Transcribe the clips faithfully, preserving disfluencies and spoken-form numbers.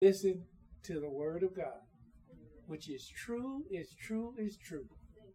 Listen to the word of God, which is true, is true, is true.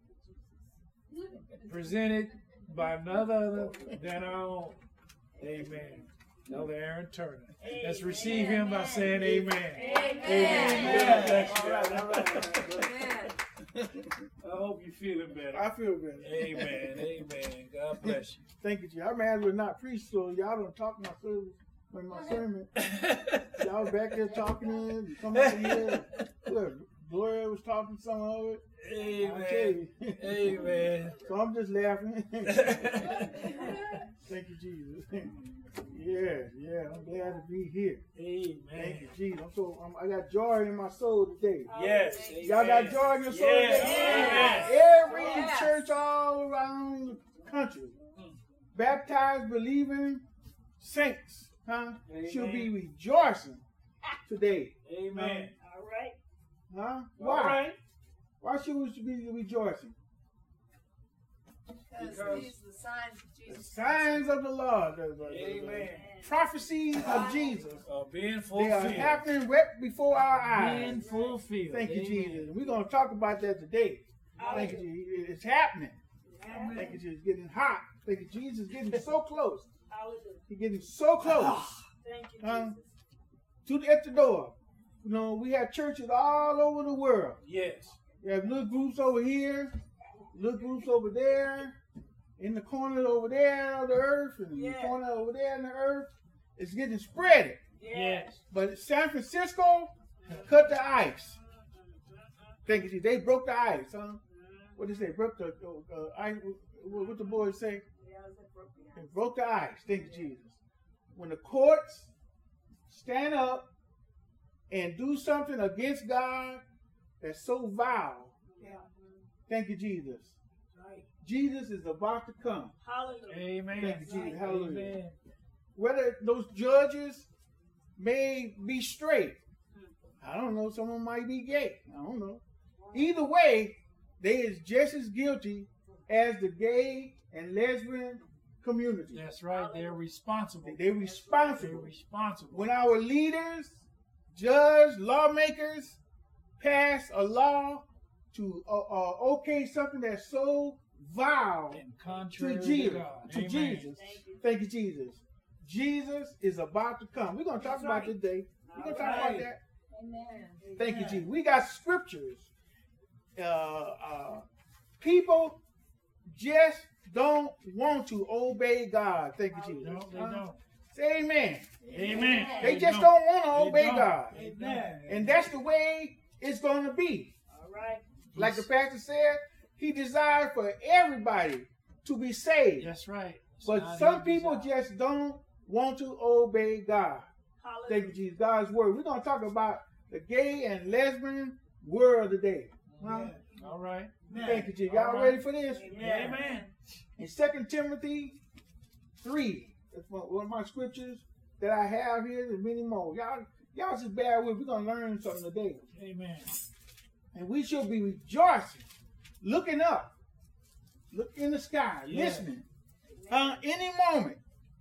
Presented by none other than our own. Amen. Elder Aaron Turner. Amen. Let's receive him by saying amen. Amen. Amen. All right, all right. Amen. I hope you're feeling better. I feel better. Amen. Amen. God bless you. Thank you, G. I may as well not preach, so y'all don't talk my service in my sermon. Y'all was back there talking and come over here. Look, Gloria was talking some of it. Amen. Amen. So I'm just laughing. Thank you, Jesus. Yeah, yeah, I'm glad to be here. Amen. Thank you, Jesus. I'm so, I'm, I got joy in my soul today. Yes. Y'all got joy in your soul yes. today? Yes. Every yes. church all around the country, baptized, believing saints, huh, Amen. Should be rejoicing today. Amen. All right. Huh? Why? All right. Why should we be rejoicing? Because these are the signs of Jesus. The signs of the Lord. Amen. Prophecies of Jesus are being fulfilled. They are happening right before our eyes. Being fulfilled. Thank you, Amen. Jesus. We're going to talk about that today. Thank you, Jesus. It's happening. Amen. Thank you, Jesus. It's getting hot. Thank you, Jesus. It's getting so close. Hallelujah. He's getting so close. Thank you, um, Jesus. to the, at the door. You know, we have churches all over the world. Yes. We have little groups over here, little groups over there, in the corner over there of the earth, and yeah. in the corner over there in the earth. It's getting spread. Yes. But San Francisco cut the ice. Thank you. They broke the ice, huh? What did they say? Broke the uh, ice. What, what the boys say? They broke the ice. Thank you, Jesus. When the courts stand up and do something against God that's so vile. Yeah. Thank you, Jesus. Right. Jesus is about to come. Hallelujah. Amen. Thank you, Jesus. Right. Hallelujah. Amen. Whether those judges may be straight. I don't know. Some of them might be gay. I don't know. Either way, they is just as guilty as the gay and lesbian community. That's right. They're responsible. They're responsible. They're responsible. When our leaders, judges, lawmakers pass a law to uh, uh, okay something that's so vile and contrary to Jesus, to, God. to Jesus. Thank you. Thank you, Jesus. Jesus is about to come. We're going to talk That's about right. today. We're going to talk right. about that. Amen. Thank Amen. you, Jesus. We got scriptures. Uh, uh, people just don't want to obey God. Thank you, Jesus. No, they Uh, don't. Say amen. Amen. They They just don't. don't want to They obey don't. God. Amen. And that's the way it's going to be. All right. Like the pastor said, he desires for everybody to be saved. That's right. It's But not some his people desire. just don't want to obey God. Hallelujah. Thank you, Jesus. God's word. We're going to talk about the gay and lesbian world today. Huh? All right. Thank you, Jesus. All Y'all right. ready for this? Amen. Amen. In Second Timothy three, that's one one of my scriptures that I have here. There's many more. Y'all, y'all just bear with. We're going to learn something today. Amen. And we should be rejoicing, looking up, look in the sky, Yeah. listening. Uh, any moment,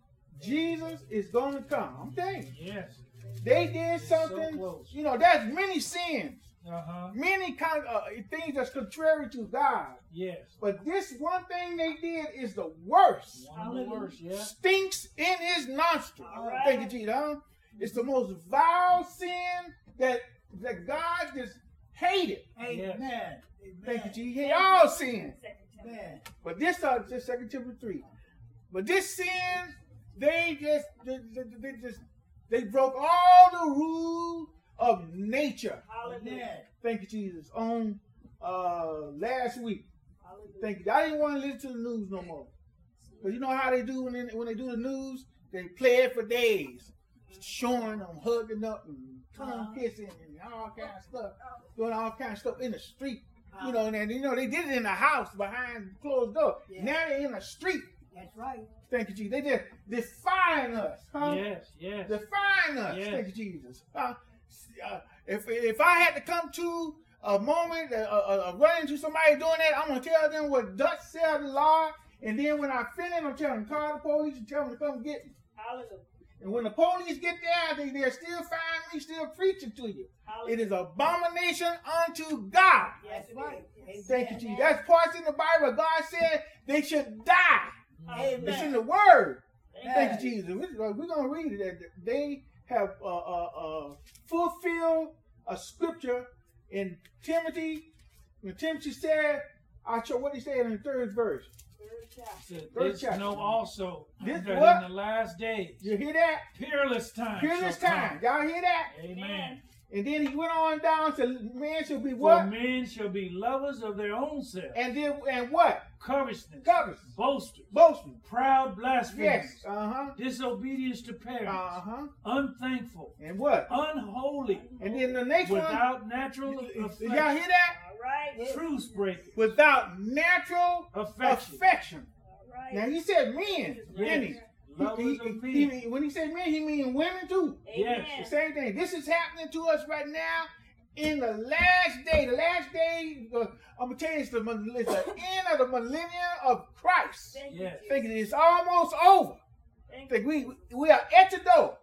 Jesus is going to come. I'm telling you. Yes. They did So something, close. you know, there's many sins, Uh-huh. many kind of uh, things that's contrary to God. Yes. But this one thing they did is the worst. One of the worst, yeah. Stinks in his nostril. All right. Thank you, Jesus. Huh? It's the most vile sin that, that God just hated. Yes. Amen. Thank you, Jesus. He hated all sin. Amen. But this uh, just Second Timothy three. But this sin, they just they, they, they just they broke all the rules of nature. Hallelujah. Thank you, Jesus. On uh, last week. Hallelujah. Thank you. I didn't want to listen to the news no more. Because you know how they do when they, when they do the news? They play it for days. Showing them hugging up and tongue kissing and all kind of stuff. Doing all kind of stuff in the street. You know, and then, you know, they did it in the house behind closed door. Yeah. Now they're in the street. That's right. Thank you, Jesus. They just defying us. Huh? Yes. Yes. Defying us. Yes. Thank you, Jesus. Uh, uh, if if I had to come to a moment, uh, uh, uh, run into somebody doing that, I'm going to tell them what thus said the Lord. And then when I finish, I'm telling them to call the police and tell them to come get me. Hallelujah. And when the police get there, they, they're still finding me, still preaching to you. It is abomination unto God. That's right. Thank you, Jesus. That's parts in the Bible. God said they should die. Amen. It's in the Word. Amen. Thank you, Jesus. We're going to read it. That they have uh, uh, uh, fulfilled a scripture in Timothy. When Timothy said, I show what he said in the third verse. Said, Third this chapter. know also This that what? in the last days, You hear that? peerless time. Peerless shall time. come. Y'all hear that? Amen. And then he went on down to man shall be For what? men shall be lovers of their own self, And then and what? covetousness, Covetousness. boasters, Boasting. proud blasphemers, Yes. Uh-huh. disobedience to parents, Uh-huh. unthankful, And what? unholy, And then the next one. without natural Y'all hear affection, that? All right. truce breakers, Without natural affection, affection. All right. Now he said men, didn't he? yes, lovers He- of he- people. he- when he said men, he mean women too. Yes. The same thing. This is happening to us right now in the last day. The last day, uh, I'm going to tell you, it's the, it's the end of the millennium of Christ. Thank you, Yes. Jesus. Thinking it's almost over. Thank Think we, we are at the door.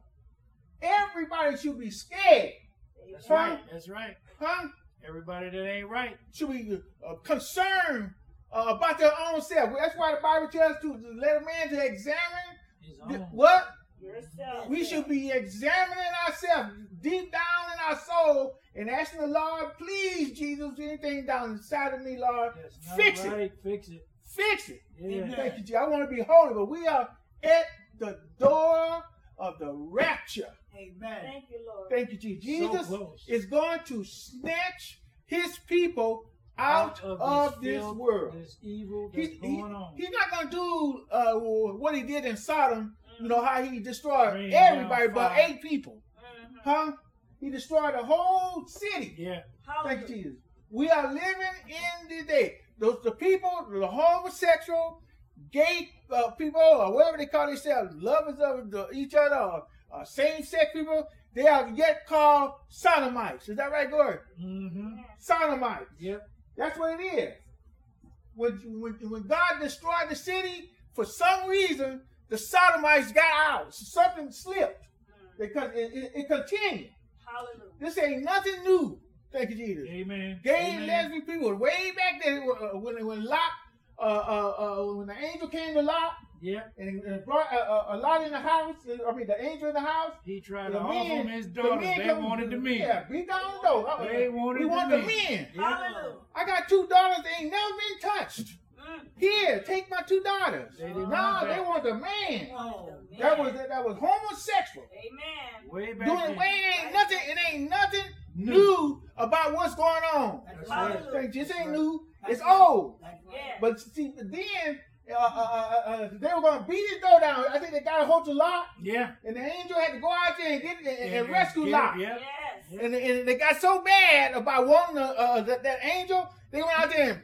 Everybody should be scared. you. That's Huh? right. That's right. Huh? Everybody that ain't right. Should be uh, concerned uh, about their own self. That's why the Bible tells us to let a man to examine His the- own. what? Yourself. We should be examining ourselves deep down in our soul and asking the Lord, please, Jesus, anything down inside of me, Lord, That's not fix it. right. Fix it. Fix it. Yeah. Thank you, Jesus. I want to be holy, but we are at the door of the rapture. Amen. Thank you, Lord. Thank you, Jesus. So Jesus close. is going to snatch his people out, of, this, filth, world. this evil that's He- he- going on. he's not going to do uh, what he did in Sodom, you know, how he destroyed Rain everybody down but fire. eight people. Mhm. Huh? He destroyed the whole city. Yeah. Thank you, Hallelujah. Jesus. We are living in the day. Those the people, the homosexual, gay uh, people, or whatever they call themselves, lovers of the, each other, or uh, same-sex people, they are yet called sodomites. Is that right, Glory? Mm-hmm. Sodomites. Yep. That's what it is. When, when, when God destroyed the city, for some reason, the sodomites got out. Something slipped. Because it, it, it continued. Hallelujah. This ain't nothing new. Thank you, Jesus. Amen. Gay Amen. and lesbian people, way back then, uh, when when Lot, uh, uh, uh, when the angel came to Lot Yep. and, and brought uh, uh, Lot in the house, I mean the angel in the house, He tried the to offer men, him his the daughters. men They come- wanted the men. Yeah, beat down the door. Uh, They wanted we the want men. the men. Hallelujah. I got two daughters that ain't never been touched. Mm. Here, take my two daughters. They No, didn't want they that. want the man. Oh, That was that was homosexual. Amen. Way back Doing then. it way ain't nothing. It ain't nothing new about what's going on. That's right. right. Thank you. This ain't new. That's It's right. old. That's right. Yeah. But see, then uh, uh, uh, uh, they were going to beat his door down. I think they got a hold of Lot, Yeah. and the angel had to go out there and get and, and, and rescue get Lot. it, Yep. Yes. And, and they got so bad about wanting the, uh, that, that angel, they went out there and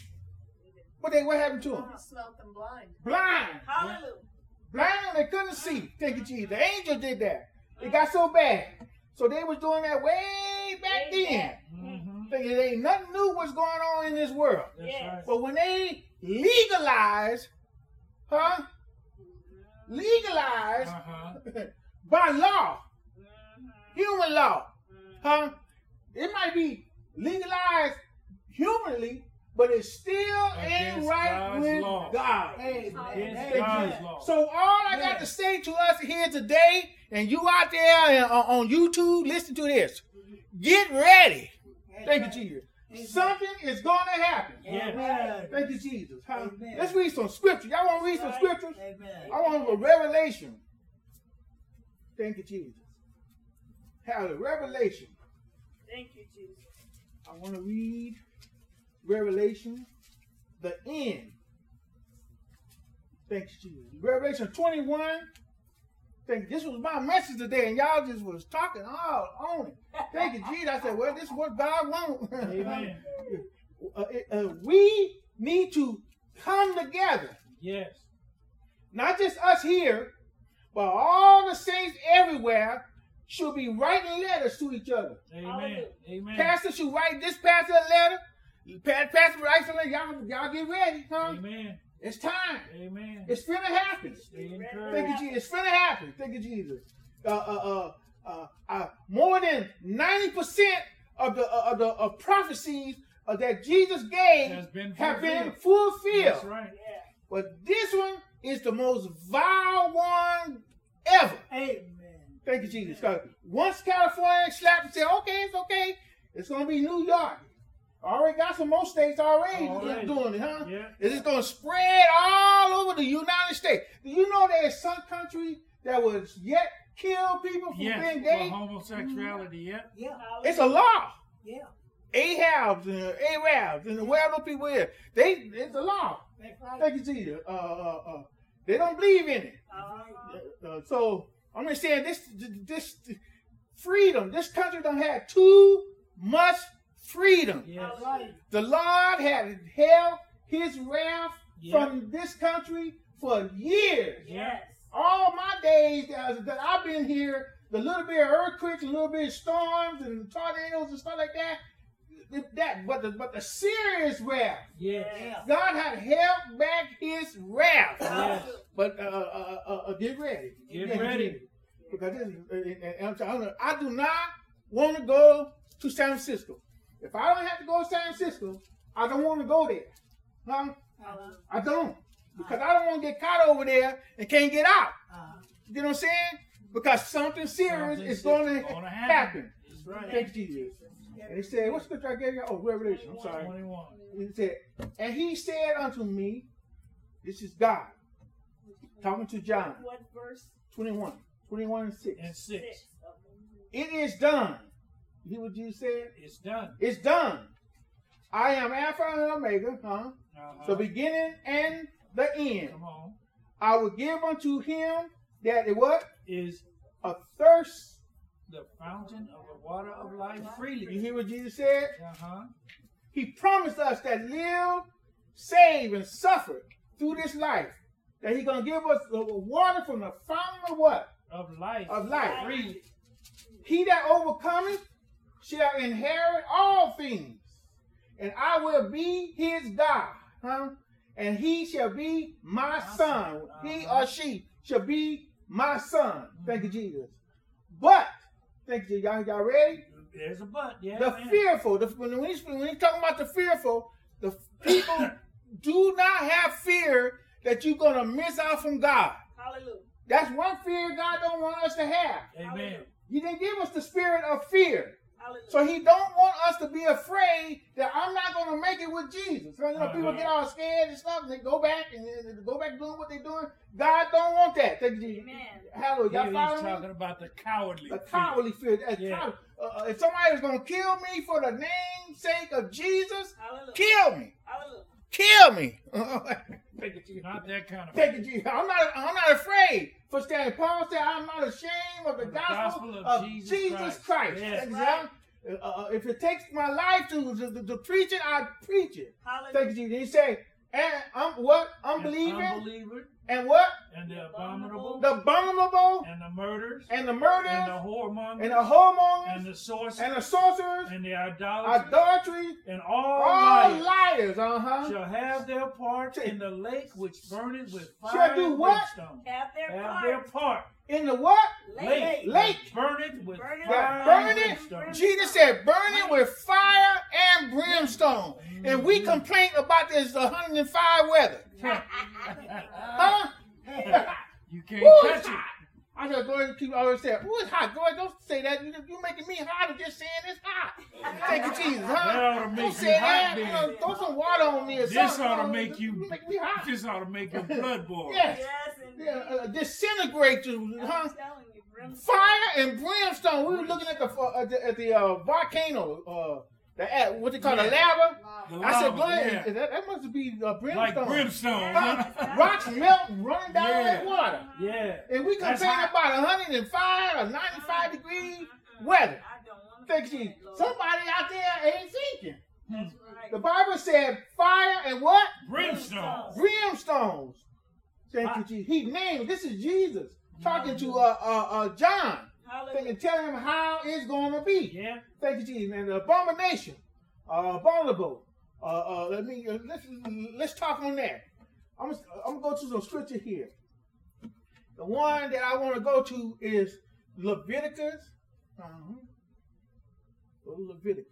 what they what happened to him? Smelt them blind. Blind, Hallelujah. blind, and they couldn't see. Thank you, Jesus. The angel did that. It got so bad, so they was doing that way back Way then. back. Mm-hmm. Thinking it ain't nothing new what's going on in this world. That's Yes. right. But when they legalize, huh? Legalize Uh-huh. by law, Mhm. human law, Mhm. huh? It might be legalized humanly, but it still ain't Against right God's with law. God. Amen. Against Amen. God's law. So all I got to say to us here today, and you out there and on, on YouTube, listen to this. Get ready. Thank you, Jesus. Amen. Something is going to happen. Amen. Thank you, Jesus. Huh? Amen. Let's read some scripture. Y'all want to read some Right. scriptures? Amen. I want a revelation. Thank you, Jesus. Have a revelation. Thank you, Jesus. I want to read Revelation, the end. Thank you, Jesus. Revelation twenty-one. Thank you. This was my message today, and y'all just was talking all on it. Thank you, Jesus. I said, well, this is what God wants. Amen. uh, uh, we need to come together. Yes. Not just us here, but all the saints everywhere should be writing letters to each other. Amen. Hallelujah. Amen. Pastor should write this pastor a letter. Pa- Pastor writes a letter. Y'all, y'all get ready, huh? Amen. It's time. Amen. It's finna happen. Stay Thank encouraged. you, Jesus. It's finna happen. Thank you, Jesus. Uh, uh, uh, uh, uh, more than ninety percent of the uh, of the of prophecies uh, that Jesus gave Has been have been fulfilled. fulfilled. That's right. Yeah. But this one is the most vile one ever. Amen. Thank you, Jesus. Because once California slapped and said, okay, it's okay, it's going to be New York. Already got some more states already Already. doing it, huh? Yeah. It's just going to spread all over the United States. Do you know there's some country that was yet kill people for Yes, being for gay? homosexuality, yeah. Yeah. It's a law. Yeah. Ahabs and Arabs and wherever people is, they it's a law. That's right. Thank you, Jesus. Uh, uh, uh, they don't believe in it. Uh-huh. Uh, so I'm just saying this, this freedom. This country don't have too much freedom. Yes. That's right. The Lord had held His wrath Yeah. from this country for years. Yes. All my days that, that I've been here, the little bit of earthquakes, a little bit of storms and tornadoes and stuff like that. That, but the but the serious wrath, Yes. Yeah. God had held back His wrath. Yes. But uh, uh, uh, uh, get ready. Get ready. Because this is, uh, uh, I'm telling you, I do not want to go to San Francisco. If I don't have to go to San Francisco, I don't want to go there. Huh? Uh-huh. I don't. Because I don't want to get caught over there and can't get out. Uh-huh. You know what I'm saying? Because something serious Something is going to gonna happen. happen. That's right. Thank you, Jesus. And he said, what scripture I gave you? Oh, Revelation. I'm sorry. twenty-one. He said, and he said unto me, this is God, talking to John, What verse? twenty-one, twenty-one and six. And six. Six. It is done. You hear what Jesus said? It's done. It's done. I am Alpha and Omega, huh? Uh-huh. The beginning and the end. Come on. I will give unto him that it what? Is A thirst. the fountain of the water of life You freely. hear what Jesus said? Uh-huh. He promised us that live, save, and suffer through this life. That He's going to give us the water from the fountain of what? Of life. Of life. Freely. He that overcometh shall inherit all things. And I will be his God. Huh? And he shall be my son. He or she shall be my son. Thank you, Jesus. But, thank you, y'all, y'all ready? There's a but. Yeah. The man. fearful, the, when, we, when we talking about the fearful, the people do not have fear that you're going to miss out from God. Hallelujah. That's one fear God don't want us to have. Amen. He didn't give us the spirit of fear. Hallelujah. So He don't want us to be afraid that I'm not going to make it with Jesus. So, you know, people Uh-huh. get all scared and stuff, and they go back and they go back doing what they're doing. God don't want that. Thank you, Jesus. Amen. Hallelujah. Here Y'all he's follow talking me? about the cowardly. The fear. cowardly fear. That's Yeah. coward. Uh, uh, if somebody is going to kill me for the namesake of Jesus, Hallelujah. kill me. Hallelujah. Kill me. Thank you, Jesus. Not that kind of Thank you, Jesus. I'm not, I'm not afraid for standing. Paul said, I'm not ashamed of the, Of the gospel, gospel of of Jesus Jesus, Christ. Christ. Yes. Thank you, Right. Jesus. Uh, uh, if it takes my life to, to, to, to preach it, I preach it. Hallelujah. Thank you, Jesus. He said, and I'm what? And Unbelieving. unbeliever And what? and the abominable The abominable and the murders and the and murders the whoremongers and the homos and the sorcerers and the sorcerers, and the idolaters adultery, and all all liars liars, uh-huh. shall have their part in the lake which burneth with Shall fire do and what? brimstone. Have their Have part. their part. In the what? Lake. Lake. Burneth with Burneth fire with burn and it. brimstone. Jesus said, burn it with fire and brimstone. And we complain about this one hundred five weather. Huh? You can't Ooh, touch it's it. hot. I just go and keep always saying, ooh, it's hot. Go ahead, don't say that. You- You're making me hotter just saying it's hot. Thank you, Jesus, That huh? ought to Don't make say you hot, that. then. You know, throw some water on me or This something. ought to You know, make you. make me hot. This ought to make your blood boil. Yes. Yes, indeed. Yeah, uh, disintegrate you, huh? I'm telling you, brimstone. Fire and brimstone. We were looking at the uh, at the, at the uh, volcano, uh, the uh, what they call Yeah. the lava. The I said, lava, go ahead. yeah. That, that must be uh, brimstone. Like brimstone. Huh? Rocks melt and running down Yeah. that water. Yeah. And we That's complain hot. about one hundred five or ninety-five degree weather. I don't want to Thank be you. that, Lord. Somebody out there ain't thinking. That's right. The Bible said fire and what? Brimstone. Brimstones. Thank you, Jesus. He named, this is Jesus talking to uh, uh, uh, John. Hallelujah. And tell him how it's going to be. Yeah. Thank you, Jesus. And the abomination, uh, abominable. Uh, uh, let me uh, let's let's talk on that. I'm gonna, I'm gonna go to some scripture here. The one that I want to go to is Leviticus. Uh-huh. Go to Leviticus.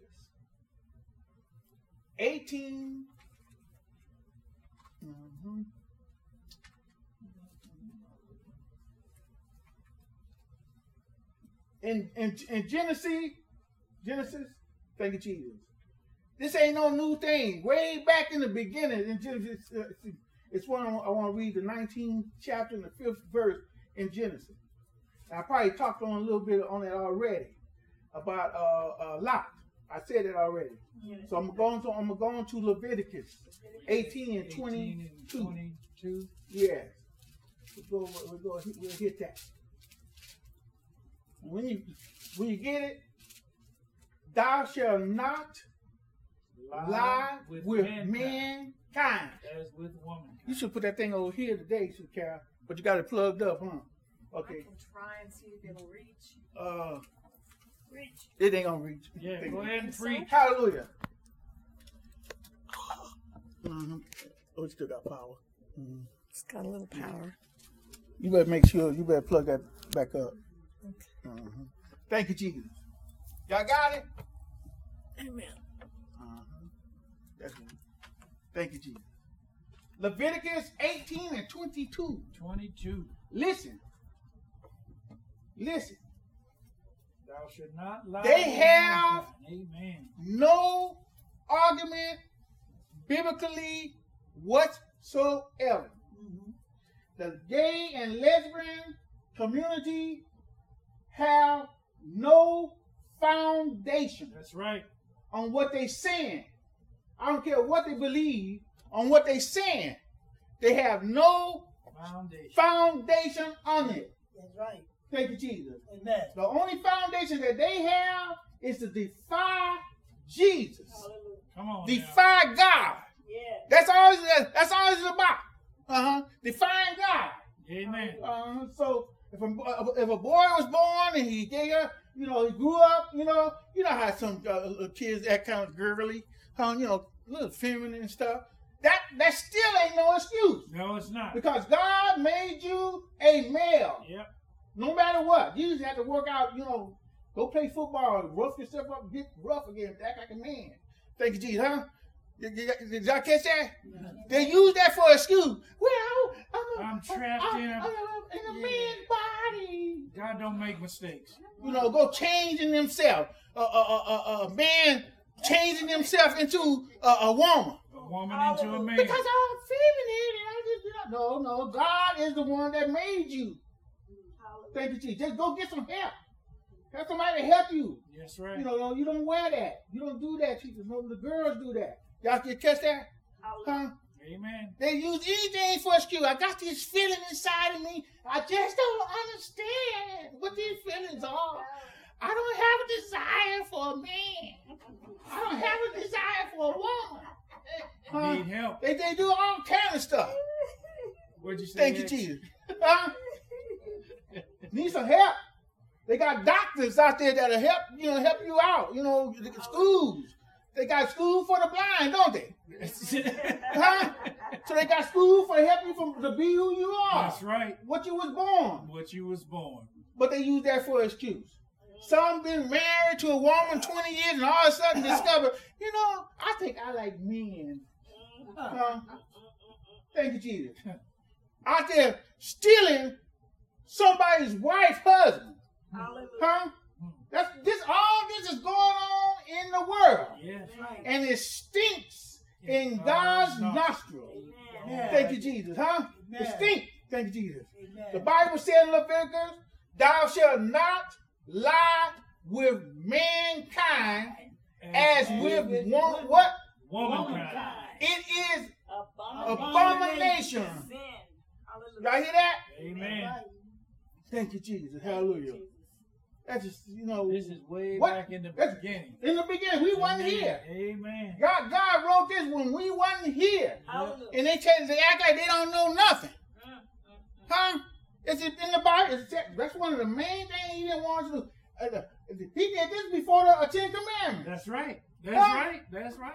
eighteen. Uh-huh. In, in, in Genesis, Genesis, thank you, Jesus. This ain't no new thing. Way back in the beginning, in Genesis, uh, it's one I want to read the nineteenth chapter and the fifth verse in Genesis. And I probably talked on a little bit on that already about uh, uh, Lot. I said it already. So I'm going to I'm going to Leviticus eighteen and twenty-two. twenty-two. Yes. We'll go, we'll go, we'll hit that. When you when you get it, thou shalt not lie, lie with, with mankind. mankind. As with woman. You should put that thing over here today, Sister Carol. But you got it plugged up, huh? Okay. I can try and see if it'll reach. Uh, Reach. it ain't gonna reach. Yeah, go ahead and preach. Hallelujah. Mm-hmm. Oh, it still got power. Mm-hmm. It's got a little power. You better make sure you better plug that back up. Okay. Mm-hmm. Thank you, Jesus. Y'all got it? Amen. Uh-huh. That's good. Thank you, Jesus. Leviticus eighteen and twenty-two. twenty-two. Listen. Listen. Thou should not lie. They have Amen. no argument biblically whatsoever. Mm-hmm. The gay and lesbian community have no foundation. That's right. On what they saying. I don't care what they believe, on what they saying. They have no Foundation. foundation on it. That's right. Thank you, Jesus. Amen. The only foundation that they have is to defy Jesus. Hallelujah. Come on. Defy now. God. Yeah. That's all it's, that's all it's about. Uh-huh. Defying God. Amen. Uh, so if a, if a boy was born and he gave up, you know, he grew up, you know, you know how some uh, little kids act kind of girly, huh, you know, a little feminine and stuff. That that still ain't no excuse. No, it's not. Because God made you a male. Yep. No matter what. You just have to work out, you know, go play football, rough yourself up, get rough again, act like a man. Thank you, Jesus, huh? Did, did, did y'all catch that? Yeah. They use that for an excuse. Well, I'm, a, I'm trapped I'm, in a- I'm in a Yeah. man's body. God don't make mistakes. You know, go changing themselves. A uh, uh, uh, uh, man changing himself into a, a woman. A woman into a man. Because I'm feminine and I just, you know, no, no. God is the one that made you. Thank you, Jesus. Just go get some help. Have somebody to help you. Yes, right. You know, you don't wear that. You don't do that, Jesus. No, the girls do that. Y'all can catch that? Huh? Amen. They use anything for excuse. I got this feeling inside of me. I just don't understand what these feelings are. I don't have a desire for a man. I don't have a desire for a woman. Huh? Need help. They, they do all kind of stuff. What'd you say? Thank you, X? Jesus. Huh? Need some help. They got doctors out there that'll help, you know, help you out. You know, schools. They got school for the blind, don't they? Huh? So they got school for help you from to be who you are. That's right. What you was born. What you was born. But they use that for an excuse. Some been married to a woman twenty years and all of a sudden discover, you know, I think I like men. Huh? Thank you, Jesus. Out there stealing somebody's wife, husband. Hallelujah. Huh? That's this. All this is going on in the world, Yes. and it stinks in God's nostrils. Amen. Thank you, Jesus. Huh? It Amen. stinks. Thank you, Jesus. Amen. The Bible said in Leviticus, "Thou shalt not lie with mankind as with one what? Womankind. It is Abomination. abomination." Sin. Hallelujah. Y'all hear that? Amen. Thank you, Jesus. Hallelujah. That's just, you know, This is way What? back in the That's- beginning. in the beginning, we wasn't Amen. here. Amen. God, God wrote this when we wasn't here. Hallelujah. And they tell they act like they don't know nothing. Huh? It's in the Bible. It's, that's one of the main things he didn't want us to do. Uh, the, he did this before the uh, Ten Commandments. That's right. That's Huh? right. That's right.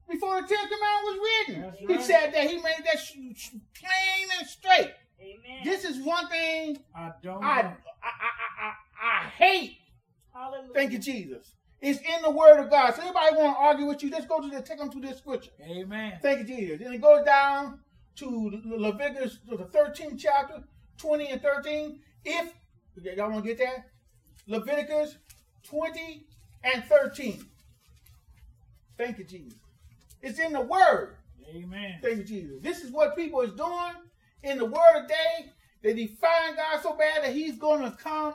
before the Ten Commandments was written. That's He right. said that he made that sh- sh- plain and straight. Amen. This is one thing I don't I, I, know. I, I, I, I hate. Hallelujah. Thank you, Jesus. It's in the Word of God. So anybody want to argue with you, just go to the, take them to this scripture. Amen. Thank you, Jesus. Then it goes down to Le- Leviticus, to the thirteenth chapter, twenty and thirteen. If, y'all want to get that? Leviticus twenty and thirteen. Thank you, Jesus. It's in the Word. Amen. Thank you, Jesus. This is what people is doing in the Word today. They define God so bad that He's going to come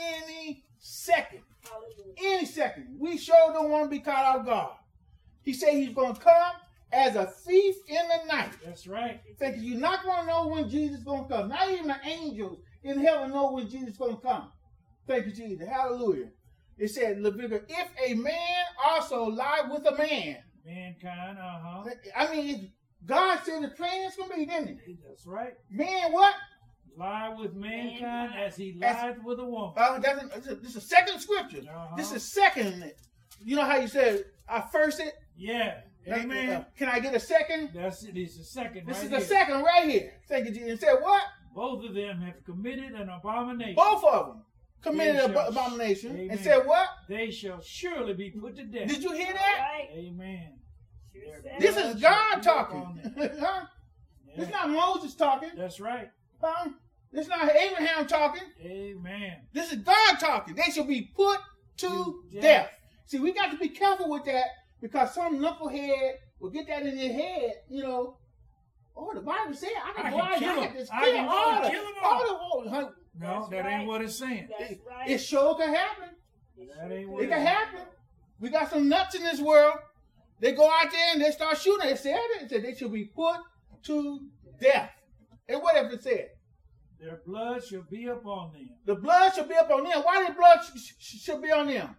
any second. Hallelujah. Any second. We sure don't want to be caught off guard. He said He's going to come as a thief in the night. That's right. Thank you. You're not going to know when Jesus is going to come. Not even the angels in heaven know when Jesus is going to come. Thank you, Jesus. Hallelujah. It said, Leviticus, if a man also lie with a man. Mankind, uh-huh. I mean, God said it plain it's going to be, didn't he? That's right. Man, what? Lie with mankind Mankind. as he As- lied with a woman. Uh, that's a, this is- this is a second scripture. Uh-huh. This is second. You know how you said, I first it? Yeah. Amen. Uh, can I get a second? That's it. It's the second This right is the here. second right here. Thank you, Jesus. It said what? Both of them have committed an abomination. Both of them committed They an shall- abomination Amen. and said what? They shall surely be put to death. Did you hear that? Right. Amen. Sure Their said. This blood is shall God be talking. upon them. Huh? Yeah. It's not Moses talking. That's right. Huh? It's not Abraham talking. Amen. This is God talking. They shall be put to To death. death. See, we got to be careful with that because some knucklehead will get that in their head, you know. Oh, the Bible said I can I go can out and kill I 'em. can just I kill can all the, kill 'em all all. the whole. Huh? No, That's that right. ain't what it's saying. That's It, right. it sure can happen. That ain't what It it's can saying. happen. We got some nuts in this world. They go out there and they start shooting. It said it. It said they should be put to death. And what if it said? Their blood shall be upon them. The blood should be up on them. Why the blood sh- sh- should be on them?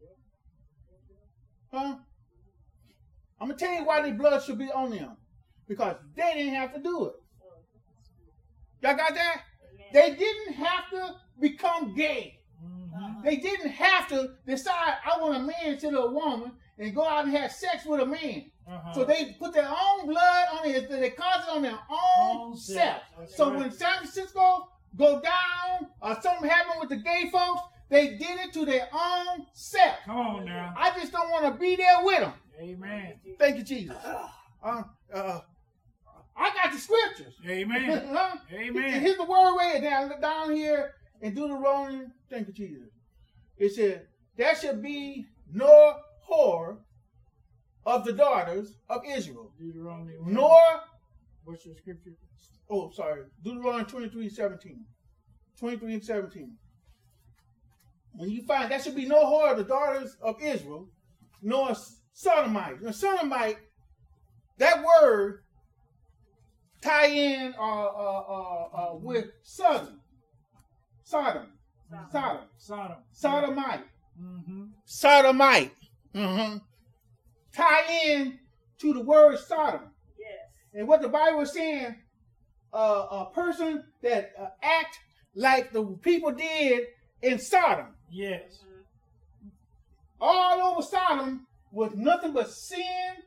Huh? I'm going to tell you why the blood should be on them. Because they didn't have to do it. Y'all got that? They didn't have to become gay. Mhm. They didn't have to decide, I want a man instead of a woman, and go out and have sex with a man. Uh-huh. So they put their own blood on it. They cause it on their own Own self. self. That's So right. when San Francisco go down or something happened with the gay folks, they did it to their own self. Come on now. I just don't want to be there with them. Amen. Thank you, Jesus. Uh, uh, I got the scriptures. Amen. Huh? Amen. Here's the word way down, down here in Deuteronomy. Thank you, Jesus. It said, there should be no whore of the daughters of Israel, Deuteronomy one. nor, What's your scripture? oh, sorry, Deuteronomy twenty-three, seventeen. twenty-three and seventeen. When you find, there should be no whore of the daughters of Israel, nor sodomite. Now, sodomite, that word tie in uh, uh, uh, uh, with Sodom. Sodom. Sodom. Sodom. Sodomite. Mm-hmm. Sodomite. Mm-hmm. Tie in to the word Sodom. Yes. And what the Bible is saying, uh, a person that uh, act like the people did in Sodom. Yes. All over Sodom was nothing but sin,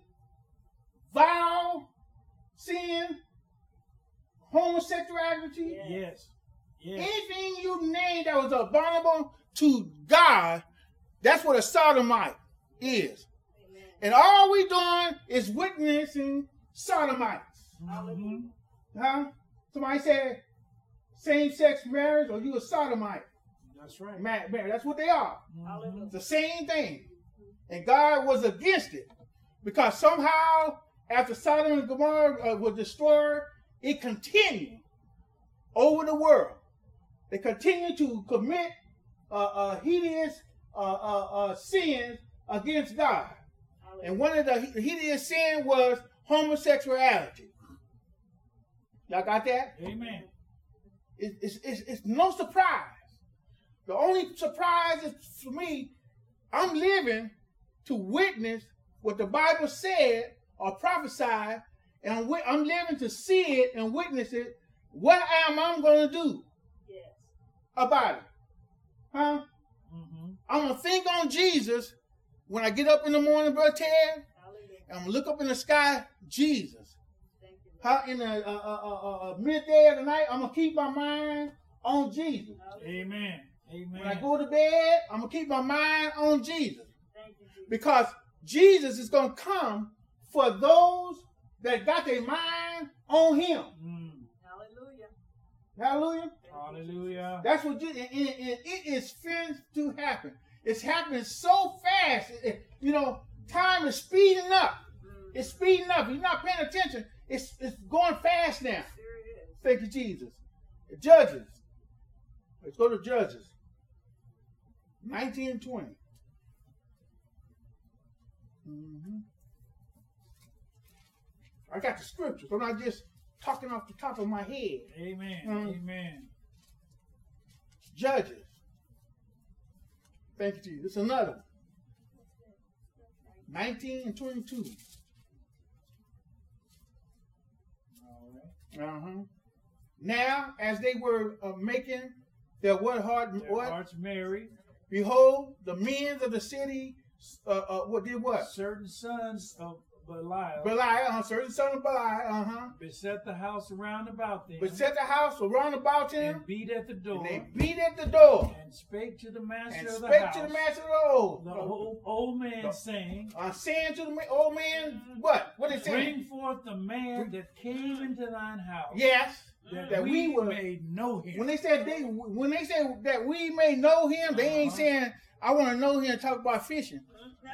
vile, sin, homosexuality. Yes. Yes. Yes. Anything you name that was abominable to God, that's what a sodomite is. Amen. And all we doing is witnessing sodomites. Mm-hmm. Huh? Somebody said same-sex marriage or you a sodomite. That's right. Ma- marriage. That's what they are. Mhm. It's the same thing. And God was against it. Because somehow, after Sodom and Gomorrah uh, was destroyed, it continued over the world. They continued to commit uh, uh, hideous uh, uh, uh, sins against God. And one of the hideous sins was homosexuality. Y'all got that? Amen. It, it's, it's, it's no surprise. The only surprise is for me, I'm living to witness what the Bible said or prophesied, and I'm, wi- I'm living to see it and witness it. What am I going to do Yes. about it? Huh? Mm-hmm. I'm going to think on Jesus when I get up in the morning, Brother Ted, Hallelujah. I'm going to look up in the sky, Jesus. How in the uh, uh, uh, uh, midday of the night, I'm going to keep my mind on Jesus. Amen. Amen. When I go to bed, I'm going to keep my mind on Jesus. Because Jesus is going to come for those that got their mind on him. Mm. Hallelujah. Hallelujah. Hallelujah. That's what Jesus, and, and, and it is finished to happen. It's happening so fast. It- it- you know, time is speeding up. It's speeding up. You're not paying attention. It's it's going fast now. There it is. Thank you, Jesus. Judges. Let's go to Judges. nineteen and twenty. Mm-hmm. I got the scriptures. I'm not just talking off the top of my head. Amen. Mm. Amen. Judges. Thank you, Jesus. It's another one. nineteen and twenty-two. All right. Uh-huh. Now, as they were uh, making their what heart, Their what? hearts merry. Behold, the men of the city, uh, uh, what did what? Certain sons of Belial Belial, uh, certain son of Belial, uh-huh. beset the house around about them. But set the house around about him, and beat at the door. and they beat at the door, and spake to the master and of the spake house. to the master of the old, The old, old man the- saying, uh, saying to the ma- old man, what? What is saying? bring forth the man that came into thine house. Yes, That, that we, we were- may know him. when they said they, when they said that we may know him, they ain't Uh-huh. saying I want to know him and talk about fishing.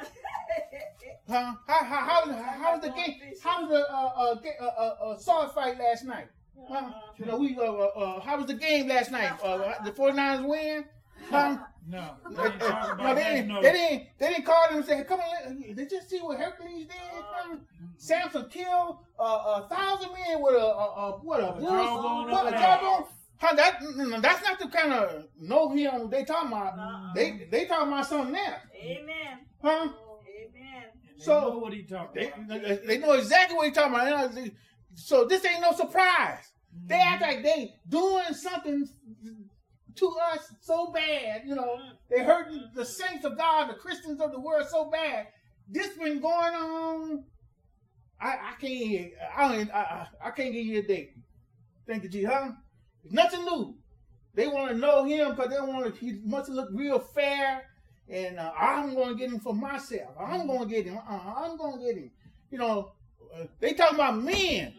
Huh? How how how how was the game? How was the uh uh, ga- uh, uh, uh sword fight last night? Huh? You know we uh, uh uh how was the game last night? Uh, the 49ers win? Huh? no, they ain't talking about No, they that, didn't. no. They didn't. They didn't call them and say, "Come on, let- did you see what Hercules did? Huh? Samson killed uh, a thousand men with a, a, a what a A bull, jawbone what up a an jawbone." Huh, that mm, mm, that's not the kind of know him they talking about. Uh-uh. They they talking about something else, Amen. huh? Amen. They so- know what he talking They, about. they know exactly what he's talking about. You know, so this ain't no surprise. They act like they doing something to us so bad. You know, they hurting the saints of God, the Christians of the world so bad. This been going on. I, I can't. I, don't, I I I can't give you a date. Thank you, G. Huh? It's nothing new. They want to know him because they want to. He must look real fair. And uh, I'm going to get him for myself. I'm going to get him. Uh, I'm going to get him. You know, uh, they talking about men.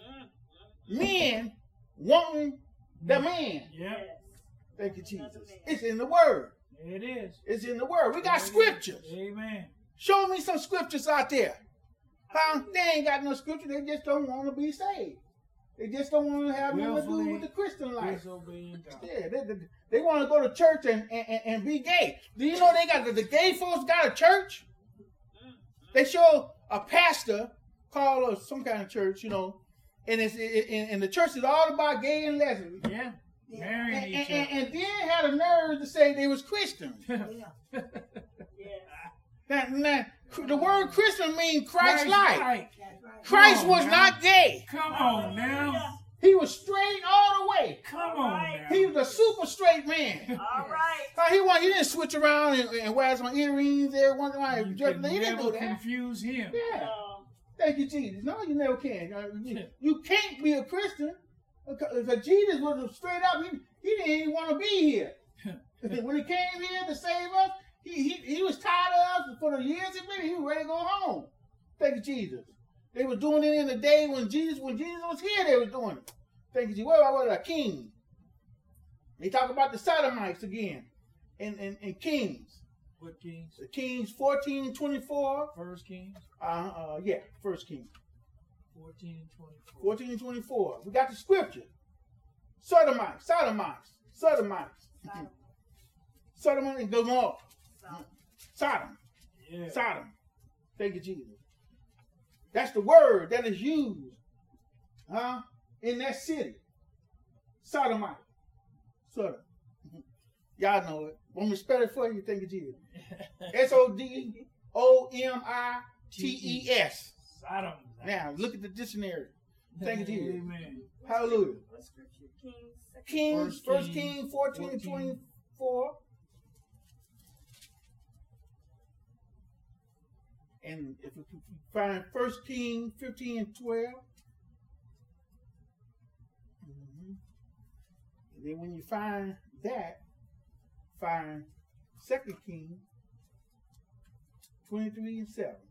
Men wanting the man. Yep, Thank you, Jesus. It's in the Word. it is. It's in the Word. We got scriptures. Amen. Show me some scriptures out there. Huh? They ain't got no scripture. They just don't want to be saved. They just don't want to have nothing to do Willfully with the Christian life. Disobeying God. Yeah, they, they, they want to go to church and, and, and be gay. Do you know they got the, the gay folks got a church? They show a pastor called uh, some kind of church, you know, and it's it, and, and the church is all about gay and lesbian. Yeah, marrying And, each and, and, other. and then had a nerve to say they was Christians. Yeah. Yes. Now, now, the word Christian means Christ-like. Christ-like. That's right. Christ Come was on, not gay. Come on now. He was straight all the way. Come on now. He was a super straight man. All right. Uh, He want, he didn't switch around and, and wear some earrings there once in a while. You Just- can He didn't never do that. confuse him. Yeah. Um, Thank you, Jesus. No, you never can. Uh, You, you can't be a Christian because because Jesus was straight up. He, he didn't even want to be here. When he came here to save us, he, he, he was tired of us for the years he'd been. He was ready to go home. Thank you, Jesus. They were doing it in the day when Jesus when Jesus was here. They were doing it. Thank you, Jesus. What about what, a king? They talk about the Sodomites again, in in, in Kings. What Kings? The Kings fourteen and twenty-four. First Kings Uh, uh, yeah, First King. fourteen and twenty-four. fourteen and twenty-four. We got the scripture. Sodomites, Sodomites, Sodomites. Sodom and Gomorrah. Sodom. Yeah. Sodom. Thank you, Jesus. That's the word that is used, huh, in that city. Sodomite. Sodom. Y'all know it. Want me to spell it for you? Thank you, Jesus. S O D O M I T E S. Sodom. Now, look at the dictionary. Thank you, Jesus. Amen. Hallelujah. what scripture? Kings. second- Kings, First First King, King, fourteen and fourteen. twenty-four. And if you find First Kings fifteen and twelve, mm-hmm. and then when you find that, find Second Kings twenty-three and seven.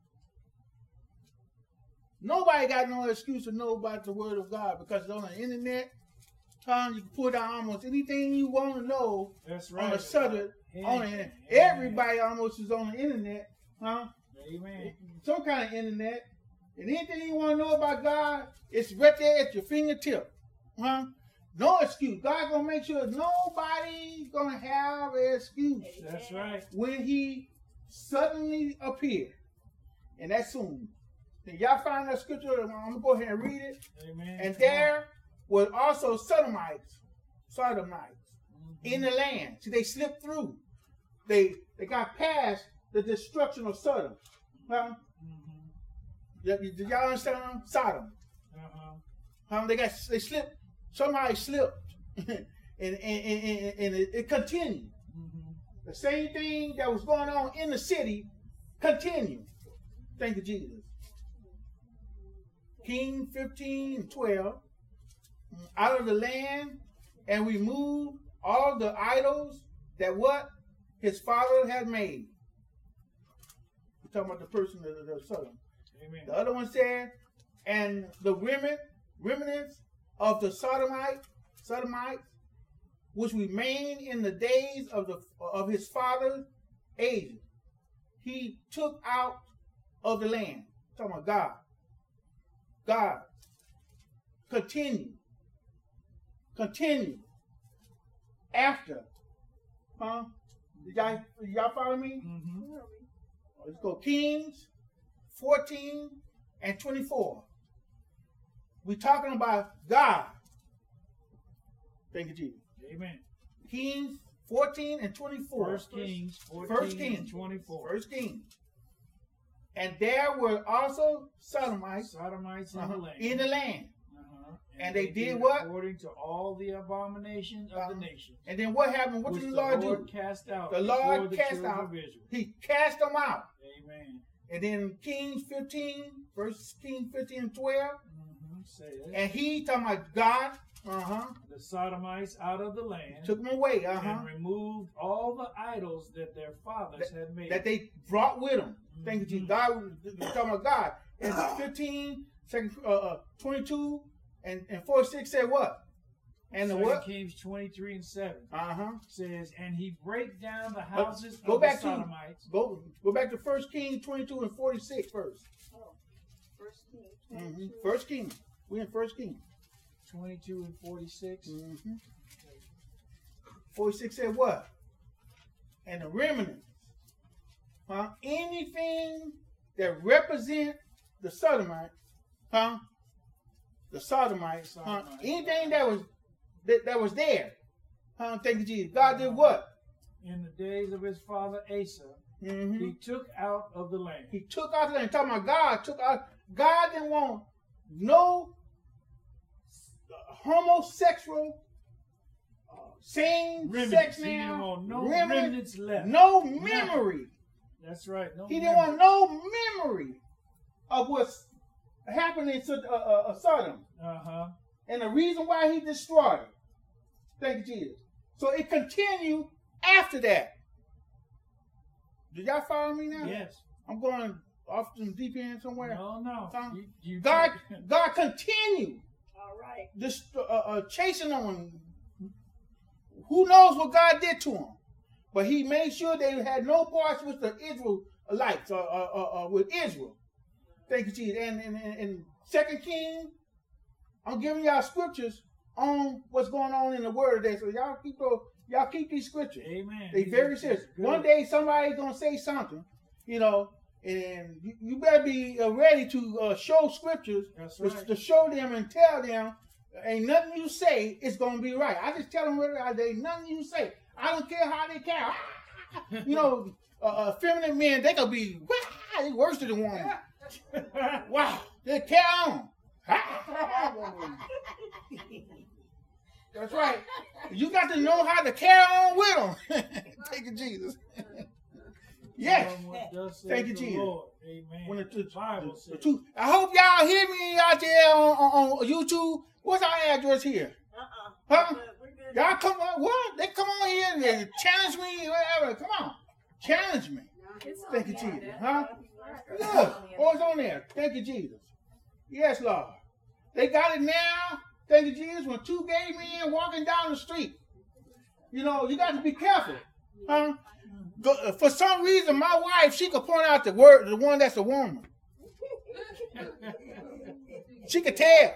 Nobody got no excuse to know about the Word of God because it's on the internet. Huh? You can put down almost anything you want to know. That's right. On the subject. Yeah. On the internet. Everybody almost is on the internet. Huh? Amen. Some kind of internet. And anything you want to know about God, it's right there at your fingertip. Huh? No excuse. God gonna make sure nobody's gonna have an excuse. That's right. When He suddenly appear. And that's soon. Then y'all find that scripture. I'm gonna go ahead and read it. Amen. And there was also Sodomites, Sodomites mm-hmm. in the land. See, they slipped through. They they got past the destruction of Sodom. Huh? Mm-hmm. Did y'all understand? Sodom. Uh-huh. Huh? They got they slipped. Somebody slipped, and, and, and, and, and it, it continued. Mm-hmm. The same thing that was going on in the city continued. Thank you, Jesus. King fifteen and twelve. Out of the land, and removed all the idols that what his father had made. We're talking about the person of the Sodom. Amen. The other one said, and the remnant, remnants of the Sodomite, Sodomites, which remained in the days of the of his father's age, he took out of the land. Talking about God. God. Continue. Continue. After. Huh? Did y'all, did y'all follow me? Mm-hmm. Let's go. Kings fourteen and twenty-four. We're talking about God. Thank you, Jesus. Amen. Kings fourteen and twenty-four. First Kings fourteen First Kings, and twenty-four. First Kings. And there were also Sodomites, Sodomites in, uh-huh, the land. in the land. Uh-huh. And, and they, they did, did what? According to all the abominations of uh-huh. the nations. And then what happened? What Which did the Lord, Lord do? Cast out the Lord cast the out. He cast them out. Amen. And then Kings fifteen, First Kings fifteen and twelve. Mm-hmm. Say it. And he, talking about God, uh-huh, the Sodomites out of the land, took them away, uh-huh, and removed all the idols that their fathers that, had made. That they brought with them. Mm-hmm. Thank you, Jesus. God, we're talking about God. And fifteen, second, uh, uh, twenty-two, and, and forty-six said what? And the what? Kings twenty-three and seven. Uh-huh. Says, and he break down the houses go of back the Sodomites. To, go, go back to First Kings twenty-two and forty-six first. Oh, First Kings. Mm-hmm. First Kings. We're in First Kings. twenty-two and forty-six. Mm-hmm. forty-six said what? And the remnants. Huh? Anything that represent the Sodomites, huh? The Sodomites, huh? Anything that was that, that was there. Huh? Thank you, Jesus. God did what? In the days of his father Asa, mm-hmm, he took out of the land. He took out of the land. Talking about God took out. God didn't want no homosexual, uh, same remnants. sex now, no remnants, remnants left. No memory. That's right. No he memory. Didn't want no memory of what's happening to uh, uh, Sodom. Uh-huh. And the reason why he destroyed it. Thank you, Jesus. So it continued after that. Did y'all follow me now? Yes. I'm going off to the deep end somewhere. No, no. You, you God, God continued. All right. This uh, uh, chasing on. Who knows what God did to him? But he made sure they had no parts with the Israelites, uh, uh, uh, uh, with Israel. Thank you, Jesus. And in Second Kings, I'm giving y'all scriptures on what's going on in the Word today. So y'all keep those, y'all keep these scriptures. Amen. They very serious. One day somebody's gonna say something, you know, and you, you better be uh, ready to uh, show scriptures. That's right. to, to show them and tell them, ain't nothing you say is gonna be right. I just tell them where there ain't nothing you say. I don't care how they care. You know, uh, uh, feminine men, they gonna be wow, they worse than the woman. Wow, they carry on. That's right. You got to know how to carry on with them. Thank you, Jesus. Yes. Tell them what thus saith Thank you, the Jesus. Lord. Amen. When the, the Bible the, says. the truth. I hope y'all hear me out there on, on, on YouTube. What's our address here? Uh-uh. Huh? We're good. We're good. Y'all come on. What? They come on here and they challenge me, whatever. Come on. Challenge me. Thank you, Jesus. Huh? Look. Oh, it's on there. Thank you, Jesus. Yes, Lord. They got it now. Thank you, Jesus. When two gay men walking down the street. You know, you got to be careful. Huh? Go, for some reason, my wife, she could point out the word, the one that's a woman. She could tell.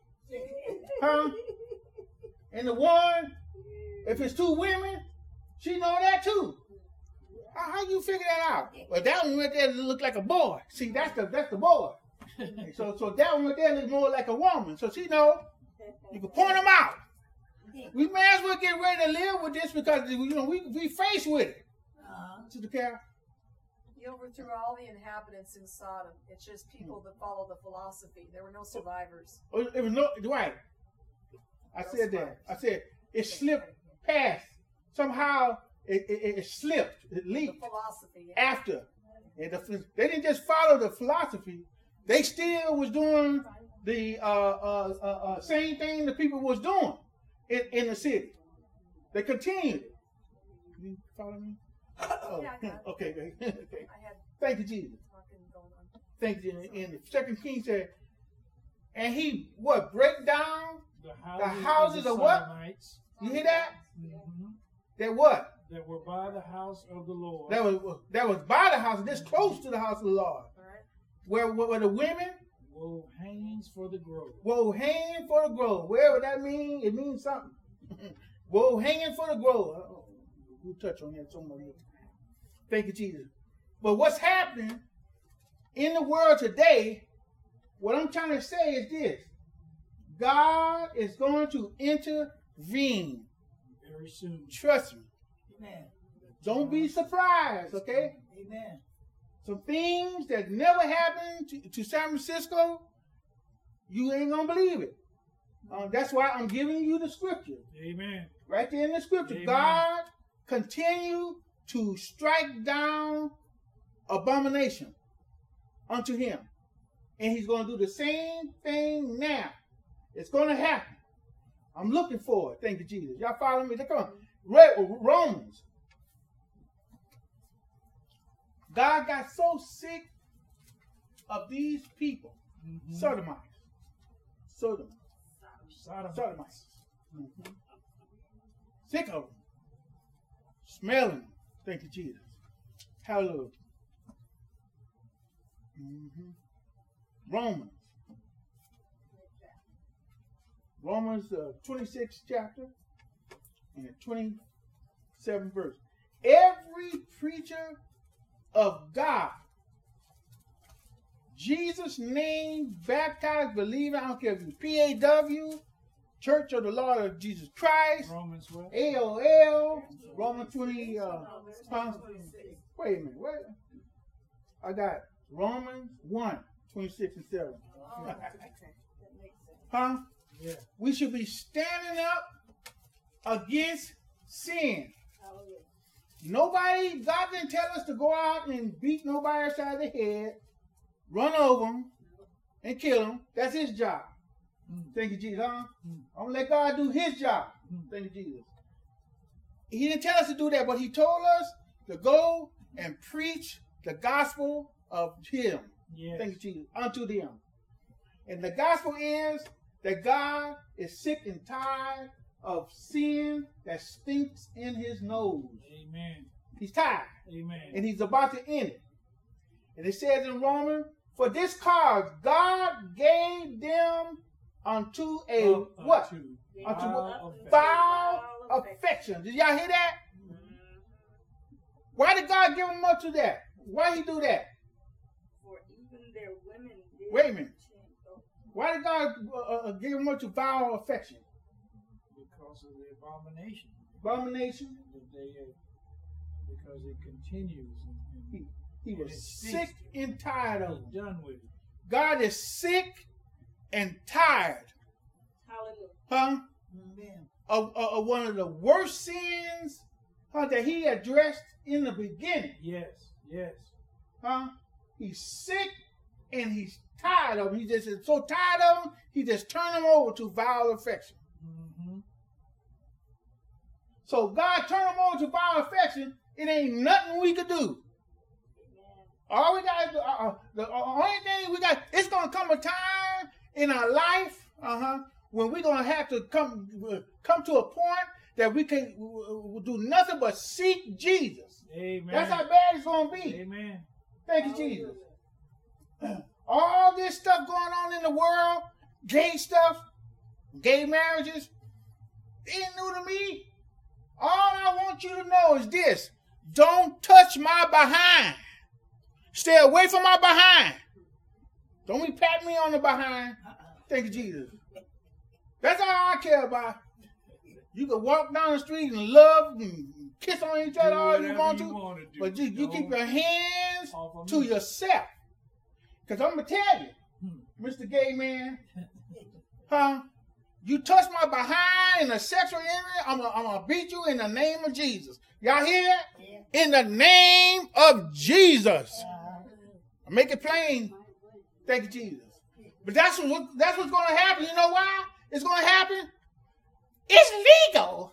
Huh? And the one, if it's two women, she know that too. How, how you figure that out? Well, that one right there look like a boy. See, that's the that's the boy. So so that one right there looks more like a woman. So she know. You can point them out. We may as well get ready to live with this because you know we we faced with it. Uh-huh. Sister Carol. He overthrew all the inhabitants in Sodom. It's just people that follow the philosophy. There were no survivors. Oh, it was no right. I said that. I said it slipped past. Somehow it, it, it slipped. It The leaked philosophy. Yeah. after. And the, they didn't just follow the philosophy. They still was doing the uh, uh, uh, uh, same thing the people was doing in, in the city. They continued. You follow me? Oh, Yeah, I got it. okay, okay. okay. I had Thank you, Jesus. talking going on. Thank you. And the Second King said, and he what break down? The The houses, houses of, the of what? Sodomites, You hear that? mhm, That what? that were by the house of the Lord. That was that was by the house, this close to the house of the Lord, All right. where where, where the women wove hangings for the grove. wove hanging for the grove. Wherever that means, it means something. Wove hanging for the grove. Uh-oh. We'll touch on that somewhere. Thank you, Jesus. But what's happening in the world today, what I'm trying to say is this. God is going to intervene. Very soon. Trust me. Amen. Don't be surprised, okay? Amen. Some things that never happened to, to San Francisco, you ain't going to believe it. Um, that's why I'm giving you the scripture. Amen. Right there in the scripture. Amen. God continue to strike down abomination unto him. And he's going to do the same thing now. It's going to happen. I'm looking for it. Thank you, Jesus. Y'all follow me? Come on. Romans. God got so sick of these people. Mhm. Sodomites. Sodomites. Sodom. Sodomites. Mhm. Sick of them. Smelling them. Thank you, Jesus. Hallelujah. Mm-hmm. Romans. Romans uh, twenty-sixth chapter and the twenty-seventh verse. Every preacher of God, Jesus' name, baptized, believing, I don't care if you P A W, Church of the Lord of Jesus Christ, Romans what? A O L, Romans twenty, uh, huh? Wait a minute, wait. I got Romans one, twenty-six and seven. Oh, okay. That makes sense. Huh? Yeah. We should be standing up against sin. Nobody, God didn't tell us to go out and beat nobody upside the head, run over them, and kill them. That's his job. Mm. Thank you, Jesus. Huh? Mm. I'm going to let God do his job. Mm. Thank you, Jesus. He didn't tell us to do that, but he told us to go and preach the gospel of him. Yes. Thank you, Jesus. Unto them. And the gospel is that God is sick and tired of sin that stinks in his nose. Amen. He's tired. Amen. And he's about to end it. And it says in Romans, for this cause God gave them unto a Up what? unto Unto vile affection. Foul affection. Did y'all hear that? Why did God give them up to that? Why he do that? For even their women did Wait a minute. change. Why did God uh, uh, give them up to vile affection? Because of the abomination Abomination. that they have, because it continues. And, He, and he And was it sick stinks. and tired of he's them. done with it. God is sick and tired, Hallelujah. huh? Amen. Of, of, of one of the worst sins, huh, that he addressed in the beginning. Yes. Yes. Huh? He's sick and he's tired of them. He just is so tired of them, he just turned them over to vile affection. Mm-hmm. So God turned them over to vile affection. It ain't nothing we could do. All we got, uh, uh, the only thing we got, it's gonna come a time in our life, uh huh, when we're gonna have to come uh, come to a point that we can uh, do nothing but seek Jesus. Amen. That's how bad it's gonna be. Amen. Thank you, Jesus. All this stuff going on in the world, gay stuff, gay marriages, it ain't new to me. All I want you to know is this: don't touch my behind. Stay away from my behind. Don't be patting me on the behind. Thank you, Jesus. That's all I care about. You can walk down the street and love and kiss on each other Do all you whatever want you to, wanna do. but you, you Don't keep your hands off of to me. yourself. Because I'm going to tell you, Mister Gay Man, huh? You touch my behind in a sexual area, I'm going to beat you in the name of Jesus. Y'all hear that? Yeah. In the name of Jesus. Uh, Make it plain. Thank you, Jesus. But that's what that's what's going to happen. You know why it's going to happen? It's legal.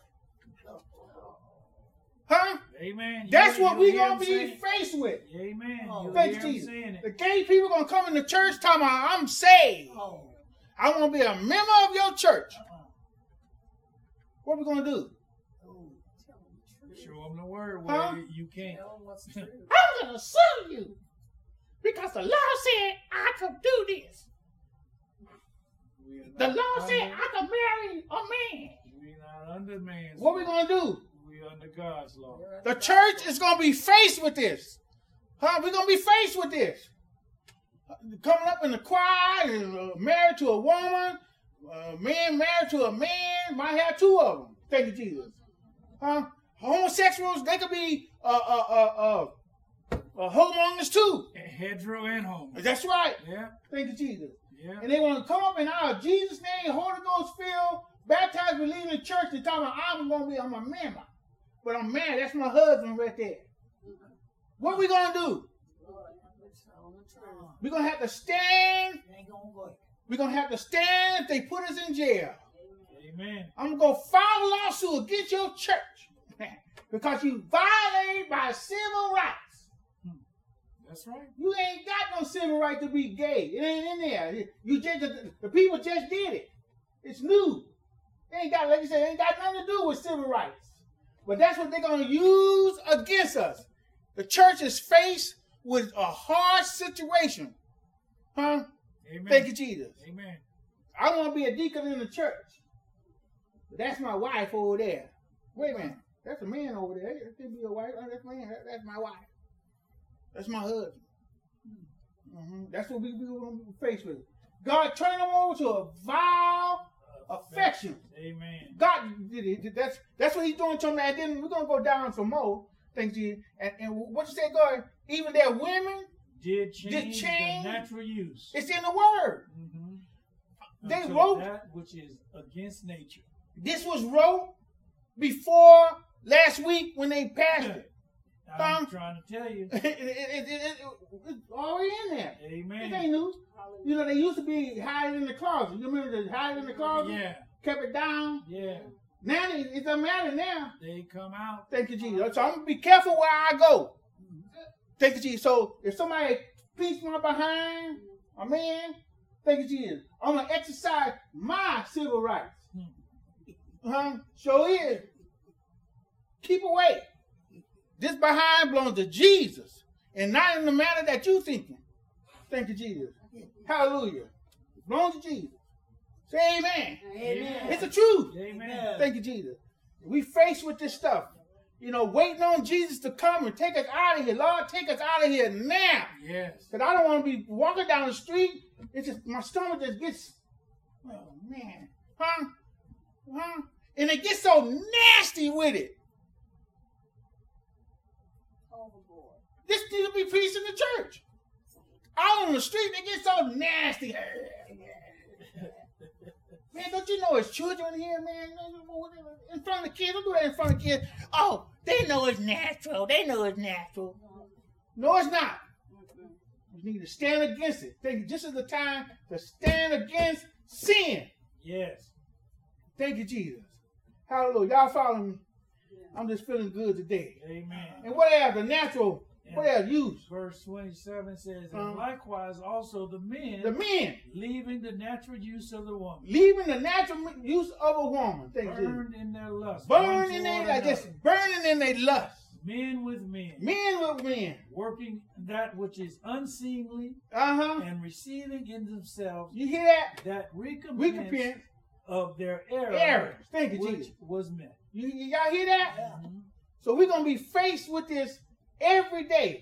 Huh? Amen. You- That's what you we're hear going him to say be it. faced with. Amen. Oh, You Thank hear you, him Jesus. saying it. The gay people going to come in the church talking about, I'm saved. oh. I want to be a member of your church. Uh-uh. What are we going to do? Oh. Show them the word where Huh? you can't. Tell them what's true. I'm going to sue you because the law said I could do this. We are The not law said under- I could marry a man. We're not under man's What are we law. going to do? We're under God's law. You're The under church God's is going to be faced with this. Huh? We're going to be faced with this. Coming up in the choir, and, uh, married to a woman, uh, man married to a man, might have two of them. Thank you, Jesus. Huh? Homosexuals, they could be uh, uh, uh, uh, uh, homeowners too. Hetero and homo. That's right. Yeah. Thank you, Jesus. Yeah. And they want to come up in our Jesus' name, Holy Ghost filled, baptized, believe in the church, and talking about I'm going to be, I'm a member. But I'm married. That's my husband right there. What are we going to do? We're going to have to stand. Ain't gonna work. We're going to have to stand if they put us in jail. Amen. I'm going to file a lawsuit against your church because you violated my civil rights. That's right. You ain't got no civil right to be gay. It ain't in there. You just the, the people just did it. It's new. It ain't got, like you said, it ain't got nothing to do with civil rights. But that's what they're going to use against us. The church is faced with a hard situation. Huh? Amen. Thank you, Jesus. Amen. I want to be a deacon in the church. But that's my wife over there. Wait a minute. That's a man over there. It could be a wife. Oh, that's man. That, that's my wife. That's my husband. hmm That's what we we going to be faced with. God turned them over to a vile affection. Amen. God did it. That's that's what He's doing to them. And then we're gonna go down some more. Thank you. And, and what you say, God? Even their women, Did change, Did change- the natural use. it's in the Word. Mm-hmm. They Unto wrote- that which is against nature. This was wrote before last week when they passed it. I'm Huh? trying to tell you. it, it, it, it, it, it's already in there. It Amen. ain't new. You know, they used to be hiding in the closet. You remember the hiding in the closet? Yeah. Kept it down. Yeah. Now it, it doesn't matter now. They come out. Thank you, Jesus. So I'm gonna be careful where I go. Thank you, Jesus. So if somebody peeks my behind, a man, thank you, Jesus. I'm gonna exercise my civil rights. Huh? Sure is. Keep away. This behind belongs to Jesus, and not in the manner that you thinking. Thank you, Jesus. Hallelujah. It belongs to Jesus. Say amen. Amen. It's the truth. Amen. Thank you, Jesus. We faced with this stuff, you know, waiting on Jesus to come and take us out of here. Lord, take us out of here now. Yes. Because I don't want to be walking down the street. It's just, my stomach just gets, oh, man. Huh? Huh? And it gets so nasty with it. overboard. This needs to be preached in the church. Out on the street, they get so nasty. Man, don't you know it's children here, man? In front of the kids, don't do that in front of kids. Oh, they know it's natural. They know it's natural. No, it's not. We need to stand against it. Thank you. This is the time to stand against sin. Yes. Thank you, Jesus. Hallelujah. Y'all follow me? I'm just feeling good today. Amen. And what else? The natural, what else? Use. Verse twenty-seven says, and Uh-huh. likewise also the men, The men. leaving the natural use of the woman, Leaving the natural use of a woman. Thank you, Jesus. burned in their lust. Burn one in toward their, like this, another. burning in their lust. Men with men, Men with men. working that which is unseemly, Uh-huh. and receiving in themselves You hear that? that recompense, Recompense. of their error, Errors. Thank you, which Jesus. was met. You, you y'all hear that? Mhm. So we're gonna be faced with this every day.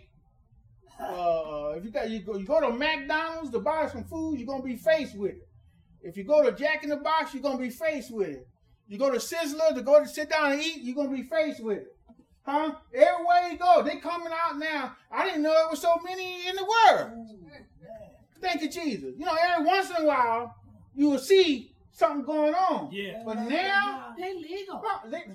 Uh, if you got you go you go to McDonald's to buy some food, you're gonna be faced with it. If you go to Jack in the Box, you're gonna be faced with it. You go to Sizzler to go to sit down and eat, you're gonna be faced with it. Huh? Everywhere you go, they coming out now. I didn't know there was so many in the world. Thank you, Jesus. You know, every once in a while, you will see something going on. Yeah. But now, They legal. huh, they,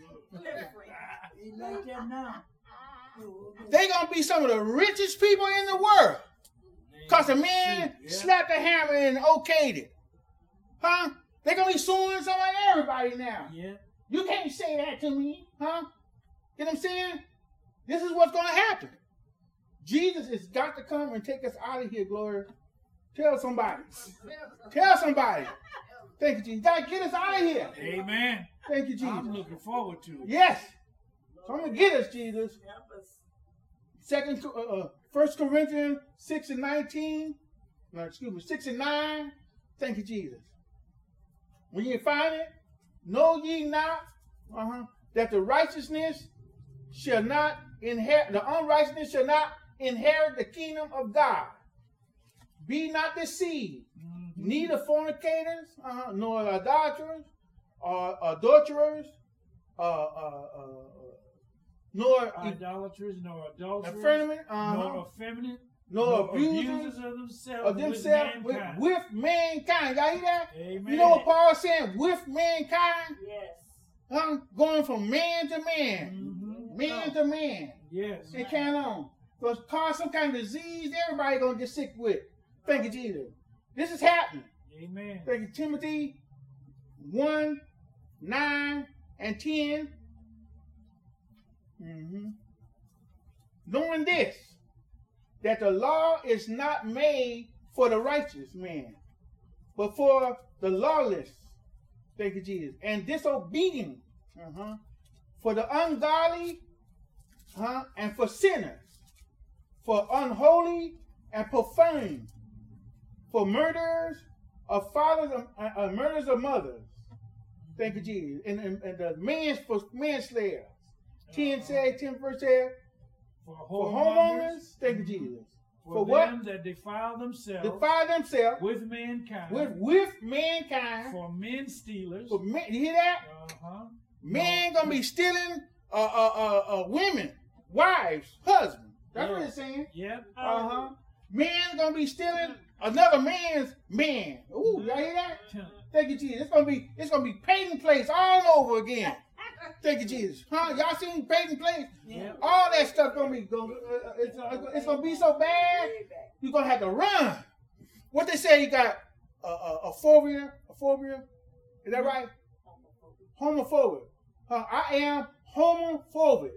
They like that now. they gonna be some of the richest people in the world. Cause a man Yeah. slapped a hammer and okayed it. Huh? They gonna be suing some of everybody now. Yeah. You can't say that to me, huh? You know what I'm saying? This is what's gonna happen. Jesus has got to come and take us out of here, Gloria. Tell somebody. Tell somebody. Thank you, Jesus. Gotta get us out of here. Amen. Thank you, Jesus. I'm looking forward to it. Yes. So I'm gonna get us, Jesus. Second, uh, uh, First Corinthians six and nineteen. No, excuse me, six and nine. Thank you, Jesus. When you find it, know ye not uh-huh, that the righteousness shall not inherit, the unrighteousness shall not inherit the kingdom of God. Be not deceived, Mhm. neither fornicators, uh-huh, nor adulterers, or adulterers, uh, uh, uh, nor Idolaters, nor adulterers, effeminate, uh-huh, nor effeminate, nor nor abusers abusers of themselves, of themselves with with, mankind. with mankind. Y'all hear that? Amen. You know what Paul's saying? With mankind, Yes. huh? Going from man to man, Mhm. man to man, Yes. and carrying on. So it's cause some kind of disease everybody gonna get sick with. Thank you, Jesus. This is happening. Amen. Thank you, Timothy one, nine, and ten. Mm-hmm. Knowing this, that the law is not made for the righteous man, but for the lawless. Thank you, Jesus. And disobedient. Uh-huh. For the ungodly, huh? And for sinners. For unholy and profane. For murderers of fathers and uh, uh, murderers of mothers. Thank you, Jesus. And, and, and the mans for manslayer. ten say, ten verse say, For for whoremongers, homeowners, thank you, Jesus. for, For what? them that defile themselves Defile themselves with mankind, with with mankind. for men stealers. For men, you hear that? Uh-huh. Men gonna be stealing uh, uh, uh, uh, women, wives, husbands. That's what Yeah. it's saying. Yep. Uh huh. Men gonna be stealing another man's man. Ooh, y'all hear that? Thank you, Jesus. It's gonna be it's gonna be painting place all over again. Thank you, Jesus. Huh? Y'all seen painting place? Yep. All that stuff gonna be gonna, uh, it's, uh, it's gonna be so bad. You're gonna have to run. What they say? You got a uh, uh, a phobia, a phobia. Is that right? Homophobic. Uh, I am homophobic.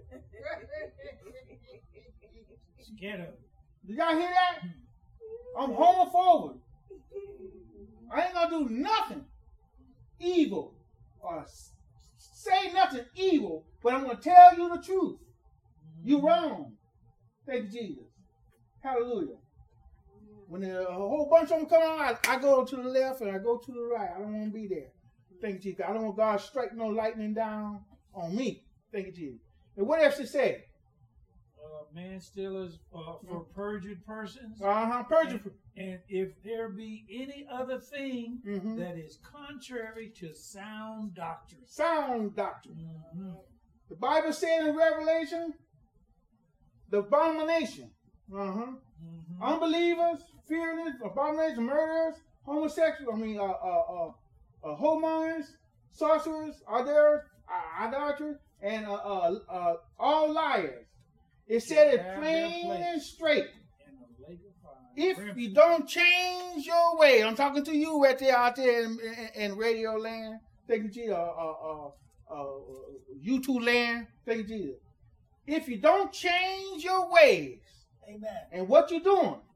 Scared of it. Did y'all hear that? I'm homophobic. I ain't gonna do nothing evil or s- say nothing evil, but I'm gonna tell you the truth. You wrong. Thank you, Jesus. Hallelujah. When a whole bunch of them come on, I, I go to the left and I go to the right. I don't want to be there. Thank you, Jesus. I don't want God to strike no lightning down on me. Thank you, Jesus. And what else it say? Uh, man stealers uh, for perjured persons. Uh-huh. Perjury. And if there be any other thing Mhm. that is contrary to sound doctrine. Sound doctrine. Mhm. The Bible said in Revelation, the abomination. Uh-huh. Mhm. Unbelievers, fearless, abomination, murderers, homosexuals, I mean, uh, uh, uh, uh, homos, sorcerers, adulterers, uh, idolaters, and uh, uh, uh, all liars. It said it Have their plain place. and straight. In the lake of fire. If Brimstone. you don't change your way, I'm talking to you right there out there in, in, in radio land. Thank you, Jesus. Uh, uh, uh, uh, YouTube land. Thank you, Jesus. If you don't change your ways Amen. and what you're doing,